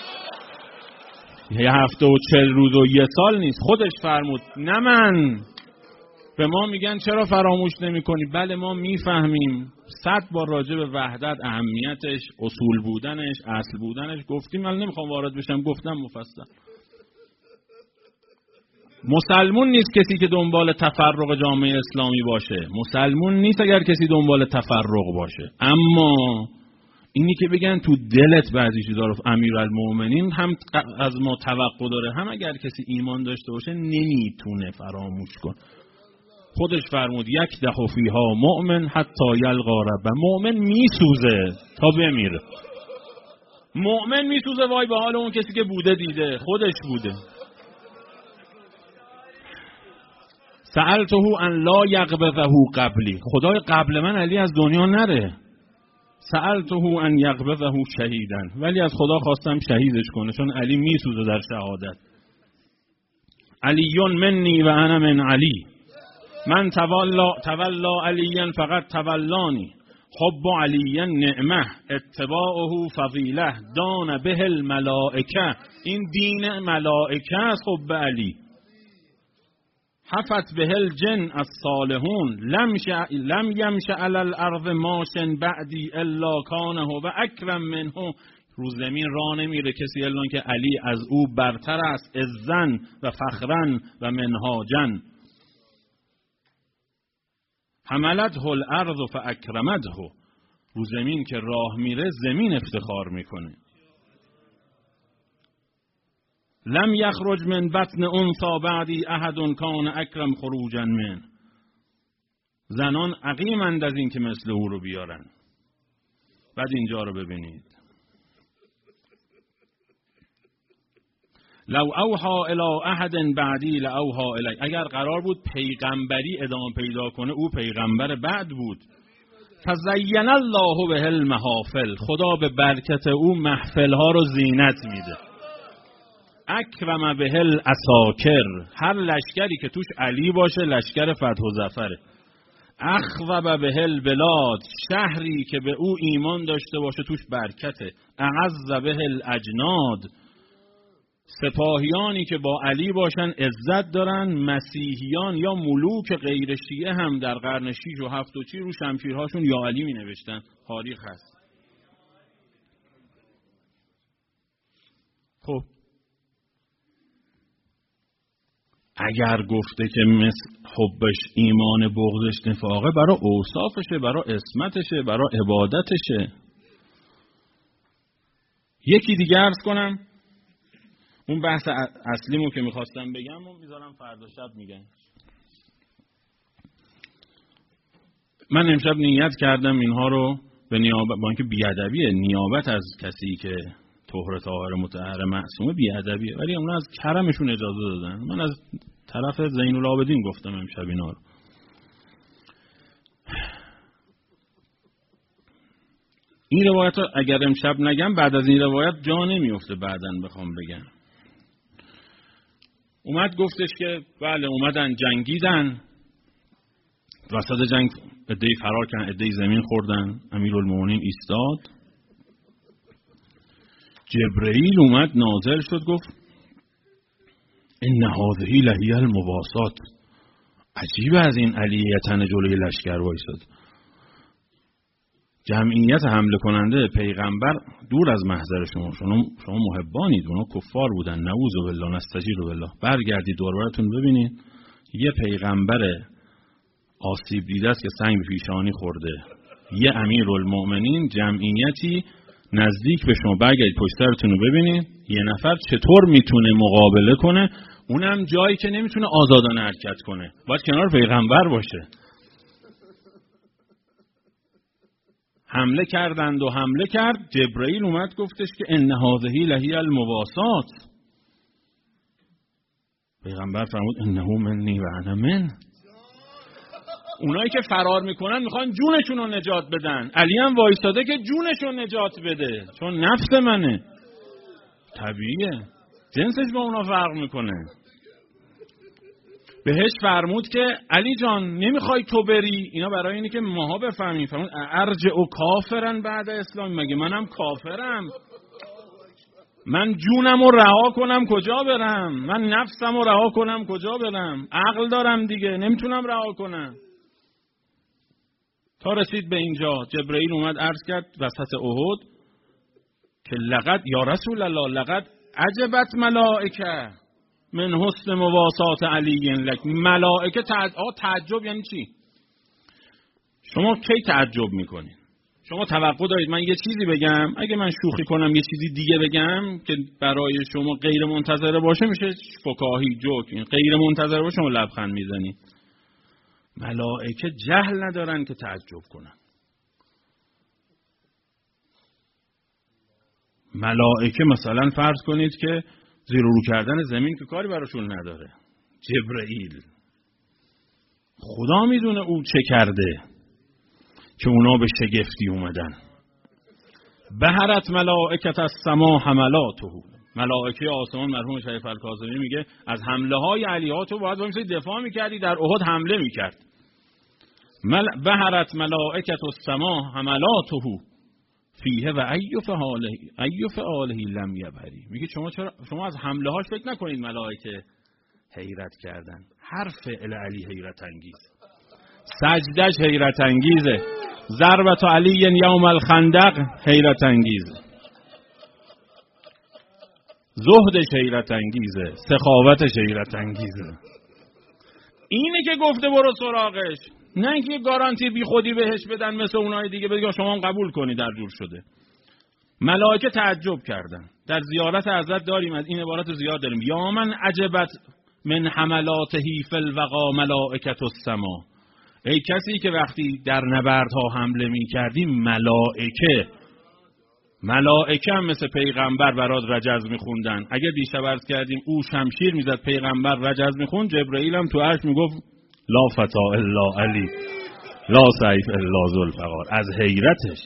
یه هفته و چل روز و یه سال نیست. خودش فرمود نه من، به ما میگن چرا فراموش نمی کنی؟ بله ما میفهمیم، صد بار راجع به وحدت، اهمیتش، اصول بودنش، اصل بودنش گفتیم، من نمیخوام وارد بشم، گفتم مفصل. مسلمون نیست کسی که دنبال تفرق جامعه اسلامی باشه، مسلمون نیست اگر کسی دنبال تفرق باشه، اما اینی که بگن تو دلت بعضی چیزا رو امیرالمومنین هم از ما توقع داره، هم اگر کسی ایمان داشته باشه نمیتونه فراموش کنه. خودش فرمود یک دهو فیها مؤمن حتی یلقا ربه، مؤمن میسوزه تا بمیره، مؤمن میسوزه. وای به حال اون کسی که بوده دیده، خودش بوده. سألته ان لا یقبضه قبلی، خدای قبل من علی از دنیا نره. سألته ان یقبضه شهیدا، ولی از خدا خواستم شهیدش کنه، چون علی میسوزه در شهادت. علیون منی و انا من علی، من تولا تولا علی فقط تولانی، حب علی نعمه اتباعه فضیله، دان به الملائکه، این دین ملائکه است حب علی. حفت به الجن الصالحون، لم ش... لم یمش علی الارض ماشن بعدی الا کانه و اکرم منه، رو زمین راه نمیره کسی الا که علی از او برتر است، عزن و فخرن و منهاجن. حملته الارض فاکرمته، رو زمین که راه میره زمین افتخار میکنه. لم یخرج من بطن انثى بعدی احد کان اکرم خروجا من، زنان عقیمند از این که مثل او رو بیارن. بعد اینجا رو ببینید، لو اوحا الی احد بعدی لاوحا الی، اگر قرار بود پیغمبری ادامه پیدا کنه او پیغمبر بعد بود. فزین الله به المحافل، خدا به برکت او محفل ها رو زینت میده. اکرم به الاساکر، هر لشکری که توش علی باشه لشکر فتح و ظفره. اخوب به البلاد، شهری که به او ایمان داشته باشه توش برکته. اعز به الاجناد، سپاهیانی که با علی باشن عزت دارن. مسیحیان یا ملوک غیر شیعه هم در قرن شیش و هفت و چی رو شمشیرهاشون یا علی می نوشتن، تاریخ هست. خب اگر گفته که مثل حبش ایمان، بغضش نفاقه، برای اوصافشه، برای اسمتشه، برای عبادتشه. یکی دیگه عرض کنم، اون بحث اصلیمو که میخواستم بگم اون میذارم فردا شب میگم. من امشب نیت کردم اینها رو به نیابت، با اینکه بیادبیه نیابت از کسی که طهر طاهر مطهر معصومه بیادبیه، ولی اونا از کرمشون اجازه دادن. من از طرف زین العابدین گفتم امشب اینا رو. این روایت اگر امشب نگم بعد از این روایت جا نمیفته بعداً بخوام بگم. اومد گفتش که بله اومدن جنگیدن، وسط جنگ عده‌ای فرار کردن، عده‌ای زمین خوردن. امیرالمومنین ایستاد، جبرئیل اومد نازل شد گفت ان هذه لهی المواسات، عجیبه از این علی تن جلوی لشکر وایساد. جمعیت حمله کننده پیغمبر دور از محضر شما، شما شما محبانید، اونا کفار بودن، نعوذ بالله نستجیر بالله. برگردید دور براتون ببینید یه پیغمبر آسیب دیده است که سنگ به پیشانی خورده، یه امیرالمؤمنین جمعیتی نزدیک به شما برگردید پشت سرتون رو ببینید یه نفر چطور میتونه مقابله کنه، اونم جایی که نمیتونه آزادانه حرکت کنه، باید کنار پیغمبر باشه. حمله کردند و حمله کرد. جبرئیل اومد گفتش که ان هذه لهی المواسات. پیغمبر فرمود انه منی و انا من. اونایی که فرار میکنن میخوان جونشون رو نجات بدن، علی هم وایساده که جونشون نجات بده، چون نفس منه. طبیعیه، جنسش با اونا فرق میکنه. بهش فرمود که علی جان نمیخوای تو بری؟ اینا برای اینه که ماها بفهمیم. فرمود ارجع و کافرن بعد اسلام، مگه منم کافرم؟ من جونم رو رها کنم کجا برم؟ من نفسم رو رها کنم کجا برم؟ عقل دارم دیگه، نمیتونم رها کنم. تا رسید به اینجا جبرئیل اومد عرض کرد وسط احد که لقد یا رسول الله لقد عجبت ملائکه من حسن مواسات علی لک. ملائکه تعجب یعنی چی؟ شما کی تعجب میکنید؟ شما توقع دارید من یه چیزی بگم، اگه من شوخی کنم یه چیزی دیگه بگم که برای شما غیر منتظره باشه میشه فکاهی جوک، غیر منتظره باشه شما لبخند میزنید. ملائکه جهل ندارن که تعجب کنن. ملائکه مثلا فرض کنید که زیر و رو کردن زمین که کاری براشون نداره. جبرئیل خدا میدونه او چه کرده که اونا به شگفتی اومدن. بهرت ملائکت السما حملاته. ملائکه آسمان مرحوم شریف الکاظمی میگه از حمله های علی ها تو باید باید دفاع میکردی، در احد حمله میکرد. مل... بهرت ملائکت السما حملاته فیه و ایف حاله ایف آله لم یبری. میگه شما چرا شما از حمله هاش فکر نکنید ملائکه حیرت کردن. هر فعل علی حیرت انگیز، سجدش حیرت انگیزه، ضربت علی یوم الخندق حیرت انگیزه، زهدش حیرت انگیزه، سخاوتش حیرت انگیزه. اینه که گفته برو سراغش، نه اینکه گارانتی بی خودی بهش بدن مثل اونای دیگه بگه شما هم قبول کنی در جور شده. ملائکه تعجب کردن. در زیارت حضرت داریم از این عبارت زیاد داریم، یا من عجبت من حملاته فی الوقا ملائکه السما. ای کسی که وقتی در نبردها حمله می کردی ملائکه ملائکه هم مثل پیغمبر برات رجز می خوندن. اگه دیشب عرض کردیم او شمشیر می زد پیغمبر رجز می خوند، جبرئیل هم تو عرش می گفت لا فتا الا علی لا سیف الا ذوالفقار، از حیرتش.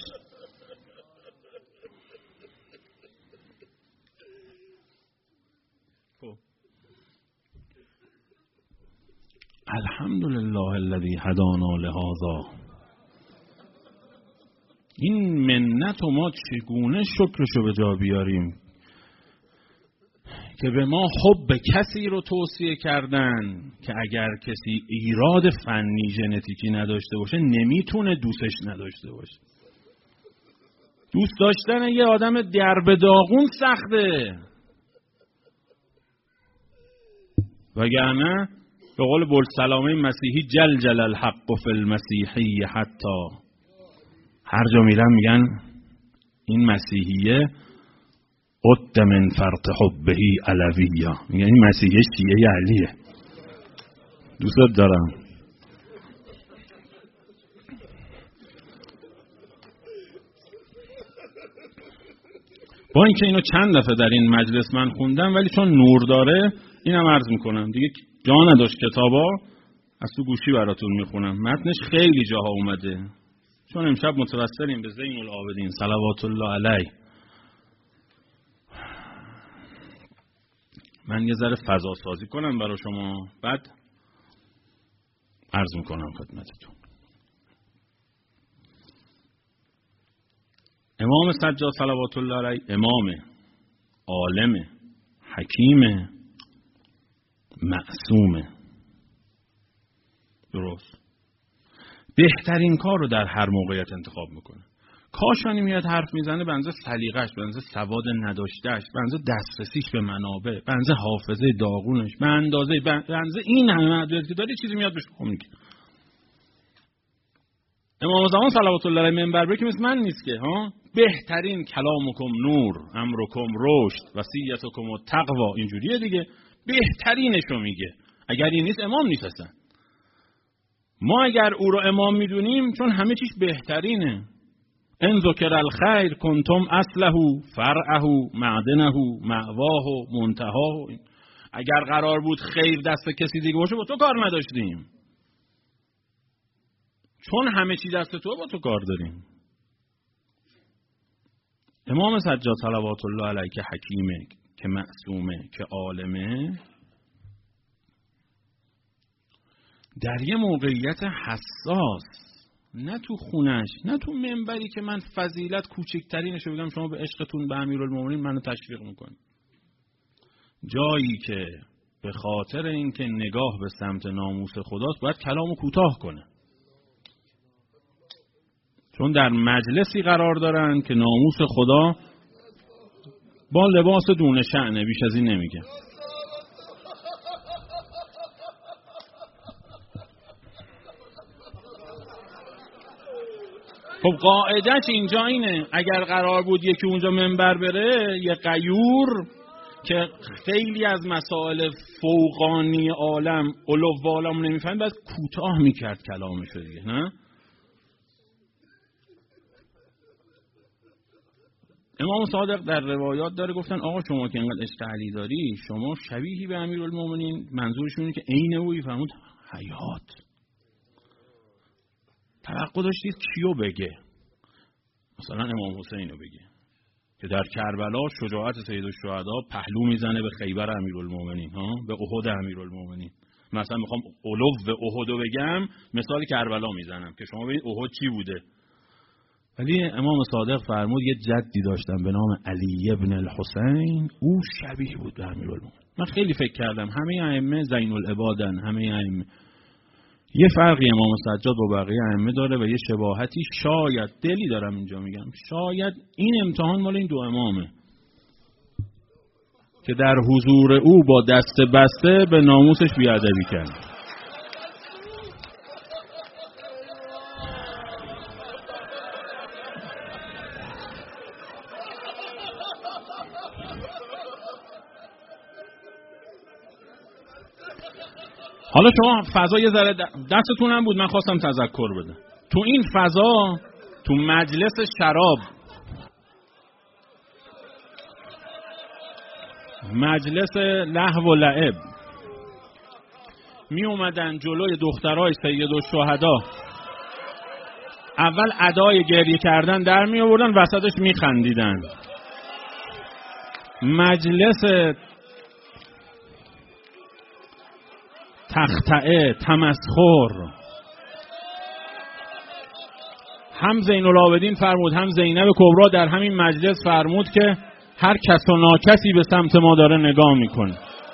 الحمدلله الذی هدانا لهذا. این منت و ما چگونه شکرشو به جا بیاریم که به ما حب کسی رو توصیه کردن که اگر کسی ایراد فنی ژنتیکی نداشته باشه نمیتونه دوستش نداشته باشه. دوست داشتن یه آدم درب داغون سخته، وگرنه به قول بولسلامه مسیحی جل جل الحق فی المسیحی، حتی هر جا میرن میگن این مسیحیه قد من فرط حبهی علویه، میگن این مسیحیه شیعه علیه، دوست دارم. با اینکه اینو چند دفعه در این مجلس من خوندم، ولی چون نور داره اینم عرض میکنم دیگه، جا نداشت کتابا از تو گوشی براتون میخونم. متنش خیلی جاها اومده، چون امشب متوسلیم به زین العابدین صلوات الله علیه. من یه ذره فضا سازی کنم برای شما، بعد عرض میکنم خدمتتون. امام سجاد صلوات الله علیه امام، عالم، حکیم، معصومه. درست، بهترین کار رو در هر موقعیت انتخاب میکنه. کاشانی میاد حرف میزنه بنزه سلیقش، بنزه سواد نداشتهش، بنزه دسترسیش به منابع، بنزه حافظه داغونش، به اندازه بنزه این همه محدودیت که داره چیزی میاد بهش میگه. امام زمان صلوات الله علیه منبر بره که مثل من نیست که ها. بهترین کلامکم نور، امرکم رشد، وصیتکم التقوا، اینجوریه دیگه. بهترینشو میگه. اگر این نیست امام نیست اصلا. ما اگر او رو امام میدونیم چون همه چیش بهترینه. ان ذکر الخیر کنتم اصله فرعه معدنه مأواه منتهاه. اگر قرار بود خیر دست کسی دیگه باشه با تو کار نداشتیم، چون همه چی دست تو با تو کار داریم. امام سجاد صلوات الله علیه که حکیمه، که معصومه، که عالمه، در یه موقعیت حساس، نه تو خونش، نه تو منبری که من فضیلت کوچکترینشو بگم شما به عشقتون به امیرالمومنین منو تشویق میکنید، جایی که به خاطر اینکه نگاه به سمت ناموس خداست باید کلامو کوتاه کنه، چون در مجلسی قرار دارن که ناموس خدا با لباس دون شأنه، بیش از این نمیگه. خب قاعدش اینجا اینه، اگر قرار بود یکی اونجا منبر بره، یه غیور که خیلی از مسائل فوقانی عالم علو عالم نمیفهمه، باید کوتاه میکرد کلامش دیگه، نه؟ امام صادق در روایات داره گفتن آقا شما که اینقدر عشق علی داری، شما شبیهی به امیرالمومنین، منظورشون اینه که عین اوی، فرمود حیات. توقع داشتید کیو بگه؟ مثلا امام حسین رو بگه که در کربلا شجاعت سید الشهدا پهلو میزنه به خیبر امیرالمومنین، ها، به احد امیرالمومنین. مثلا میخوام علو به احد رو بگم، مثال کربلا میزنم که شما ببینید احد چی بوده. ولی امام صادق فرمود یه جدی داشتم به نام علی ابن الحسین، او شبیه بود به امیرالمومنین. من خیلی فکر کردم همه ائمه زین العبادن، همه ائمه. یه فرقی امام سجاد با بقیه ائمه داره و یه شباهتی، شاید دلی دارم اینجا میگم، شاید این امتحان مال این دو امامه که در حضور او با دست بسته به ناموسش بیادبی کرد. حالا شما فضا یه ذره دستتون هم بود، من خواستم تذکر بدم. تو این فضا، تو مجلس شراب، مجلس لهو و لعب، می اومدن جلوی دخترای سید الشهدا، اول ادای گریه کردن در می آوردن، وسطش می خندیدن. مجلس تختعه، تمسخر، هم زین العابدین فرمود هم زینب کبرا در همین مجلس فرمود که هر کس و ناکسی به سمت ما داره نگاه میکنه.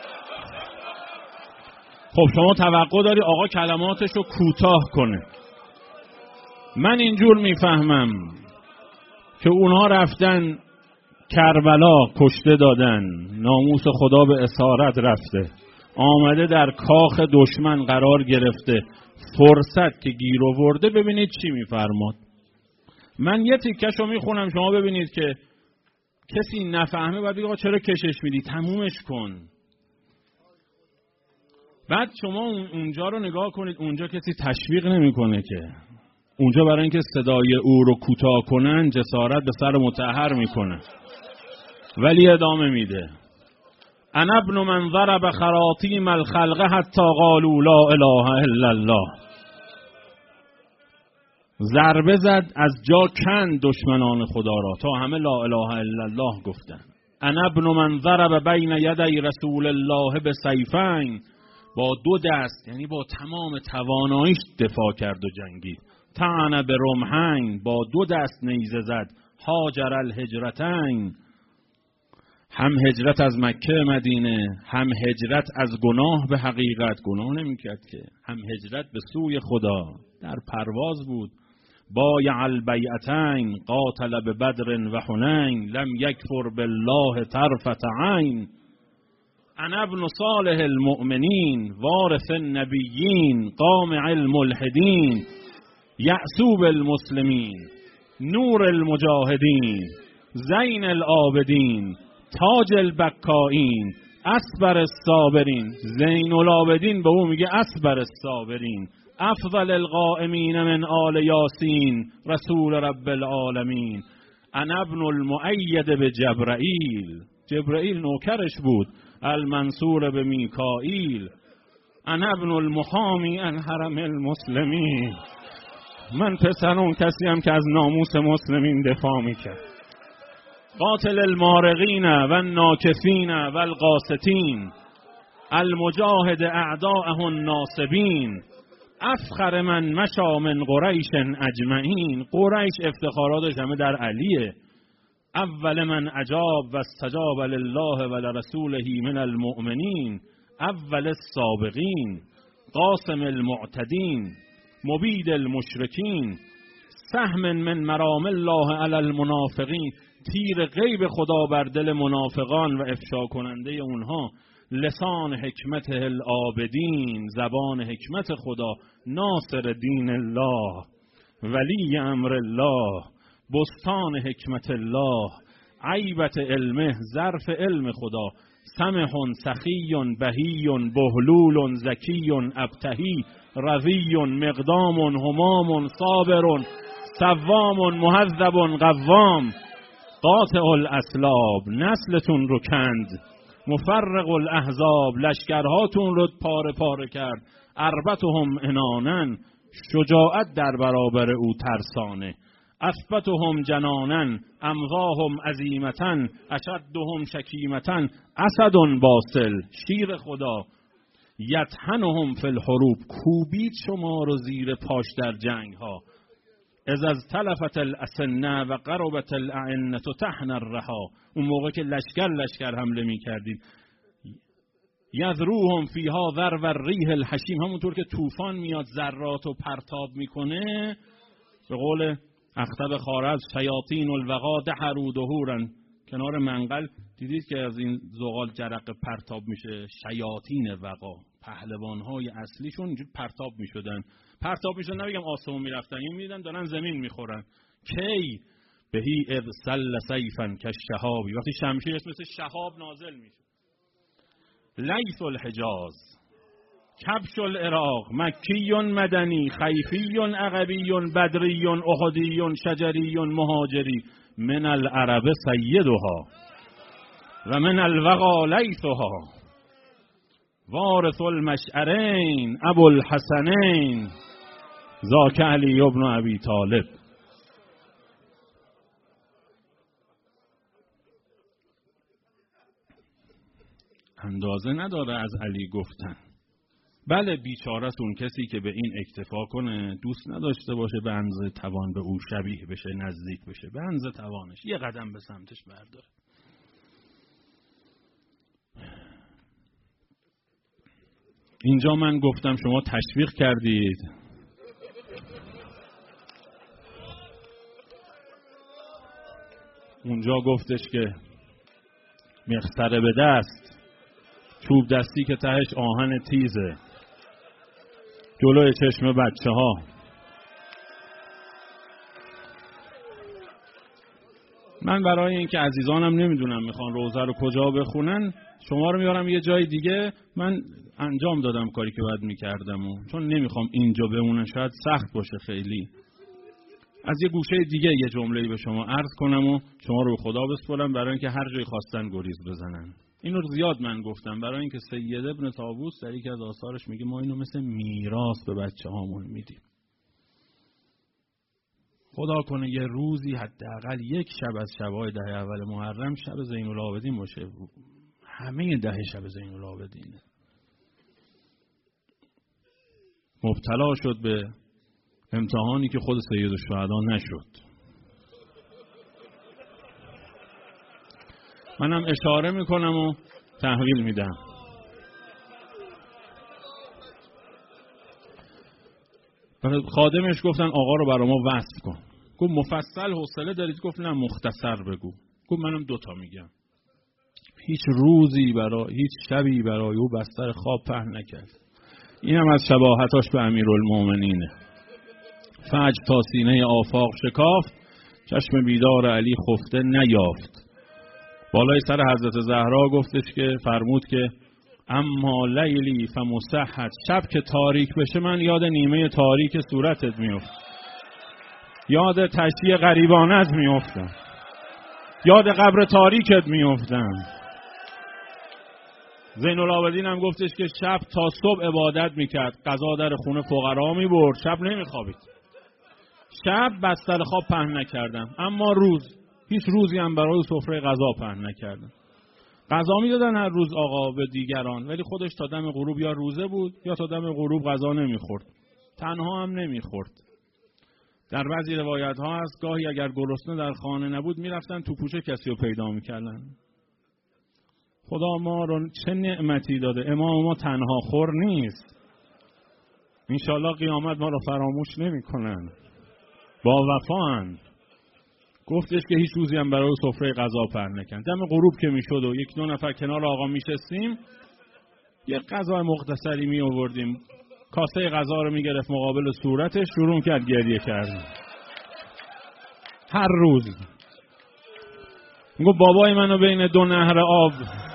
خب شما توقع داری آقا کلماتش رو کوتاه کنه. من اینجور میفهمم که اونها رفتن کربلا کشته دادن، ناموس خدا به اسارت رفته، آمده در کاخ دشمن قرار گرفته، فرصت که گیر آورده. ببینید چی میفرماد. من یه تیکشو میخونم شما ببینید که کسی نفهمه بعد بگه چرا کشش میدی، تمومش کن. بعد شما اونجا رو نگاه کنید، اونجا کسی تشویق نمیکنه که، اونجا برای اینکه صدای او رو کوتاه کنن جسارت به سر مطهر میکنه، ولی ادامه میده. انا ابن من ضرب خراطیم الخلق حتی قالوا لا اله الا الله. ضربه زد از جا کند دشمنان خدا را تا همه لا اله الا الله گفتن. انا ابن من ضرب بین یدی رسول الله بسیفین. با دو دست، یعنی با تمام تواناییش دفاع کرد و جنگید. طعن برمحین. با دو دست نیزه زد. هاجر الهجرتین. هم هجرت از مکه مدینه، هم هجرت از گناه به حقیقت، گناه نمی کرد که، هم هجرت به سوی خدا، در پرواز بود. بایع البیعتین قاتل ببدر و حنین لم یکفر بالله طرفة عین. انا ابن صالح المؤمنین وارث النبیین قامع الملحدین. یعصوب المسلمین، نور المجاهدین، زین العابدین، تاج البکائین، اصبر الصابرین. زین العابدین به او میگه اصبر الصابرین. افضل القائمین من آل یاسین رسول رب العالمین. انا ابن المؤید به جبرائیل، جبرائیل نوکرش بود، المنصور به میکائیل. انا ابن المحامی عن حرم المسلمین، من پسر اون کسی هم که از ناموس مسلمین دفاع میکرد. قاتل المارقین و الناکثین و القاسطین، المجاهد اعداءه الناصبین. افخر من مشا من قریش اجمعین. قریش افتخاراتش همه در علیه. اول من اجاب و استجاب لله و لرسوله من المؤمنین، اول السابقین. قاسم المعتدین، مبید المشرکین. سهم من مرام الله علی المنافقین. تیر غیب خدا بر دل منافقان و افشا کننده اونها. لسان حکمت العابدین، زبان حکمت خدا. ناصر دین الله، ولی امر الله. بستان حکمت الله، عیبت علمه، ظرف علم خدا. سمح سخی بهی بهلول زکی ابتهی. روی مقدام همام صابر سوام مهذب قوام. قاطع الاسلاب، نسلتون رو کند. مفرق الاحزاب، لشکرهاتون رو پاره پاره کرد. اربتهم انانن، شجاعت در برابر او ترسانه. اثبتهم جنانن، امضاهم عزیمتن. اشدهم شکیمتن، اسد باصل، شیر خدا. یطحنهم فی الحروب، کوبید شما رو زیر پاش در جنگ ها. از از تلفت الاسنه و قربت الاعنه تحن الرها. اون موقع که لشکر لشکر حمله می کردید. یذروهم فیها ذرو الریح الحشیم، همونطور که طوفان میاد ذرات و پرتاب میکنه. به قول اخطب خارز، شیاطین الوغا دحروا دهورا. کنار منقل دیدید که از این زغال جرقه پرتاب میشه. شیاطین وغا، پهلوان‌های اصلیشون اینجور پرتاب میشدن. پرتاب میشدن، نمیگم آسمون میرفتن، این میدن دارن زمین میخورن. کی بهی اذ سل سیفا کالشهاب، وقتی شمشیرش مثل شهاب نازل میشه. لیث الحجاز، کبش العراق، مکی مدنی، خیفی عقبی، بدری احدی، شجری مهاجری. من العرب سیدها و من الوغا لیثها. وارث المشعرین ابو الحسنین، ذاک علی ابن ابی طالب. اندازه نداره از علی گفتن. بله بیچاره‌تون، کسی که به این اکتفا کنه، دوست نداشته باشه به اندازه توان به او شبیه بشه، نزدیک بشه، به اندازه توانش یه قدم به سمتش برداره. اینجا من گفتم شما تشویق کردید. اونجا گفتش که مخسره به دست، چوب دستی که تهش آهن تیزه، جلوی چشم بچه ها. من برای اینکه عزیزانم نمیدونم میخوان روزه رو کجا بخونن، شما رو میارم یه جای دیگه. من انجام دادم کاری که باید میکردم و چون نمیخوام اینجا بمونن، شاید سخت باشه خیلی، از یه گوشه دیگه یه جمله‌ای به شما عرض کنم و شما رو به خدا بسپارم برای اینکه هر جای خواستن گریز بزنن. اینو زیاد من گفتم برای اینکه سید ابن طاووس در یکی از آثارش میگه ما اینو مثل میراث به بچه‌هامون میدیم. خدا کنه یه روزی حداقل یک شب از شب‌های دهه اول محرم شب زین العابدین باشه. همه دهه شب زین العابدینه. مبتلا شد به امتحانی که خود سید الشهدا نشد. منم اشاره میکنم و تحویل میدم. خادمش گفتن آقا رو برای ما وصف کن. گفت مفصل حوصله دارید؟ گفت نه مختصر بگو. گفت منم دوتا میگم. هیچ روزی برای هیچ شبی برای او بستر خواب پهن نکرد. اینم از شباهتاش به امیرالمومنینه. فجر تا سینه آفاق شکافت، چشم بیدار علی خفته نیافت. بالای سر حضرت زهرا گفتش که فرمود که اما لیلی فمسحت، شب که تاریک بشه من یاد نیمه تاریک صورتت میفت، یاد تشییع غریبانت میفتم، یاد قبر تاریکت میفتم. زین العابدین هم گفتش که شب تا صبح عبادت میکرد، غذا در خونه فقرا میبرد، شب نمیخوابید. شب بستر خواب پهن نکردم، اما روز هیچ روزی هم برای سفره غذا پهن نکردم. غذا میدادن هر روز آقا به دیگران، ولی خودش تا دم غروب یا روزه بود یا تا دم غروب غذا نمیخورد، تنها هم نمیخورد. در بعضی روایت ها هست گاهی اگر گرسنه در خانه نبود میرفتن تو کوچه کسی رو پیدا میکردن. خدا ما رو چه نعمتی داده، امام ما تنها خور نیست. انشالله قیامت ما رو فراموش نمی کنن، با وفاان. گفتش که هیچ روزی هم برای سفره غذا پهن نکن. دم غروب که میشد و یک دو نفر کنار آقا میشستیم، یک غذای مختصری می آوردیم، کاسه غذا رو میگرفت مقابل صورتش، شروع کرد گریه کردن. هر روز میگه بابای منو بین دو نهر آب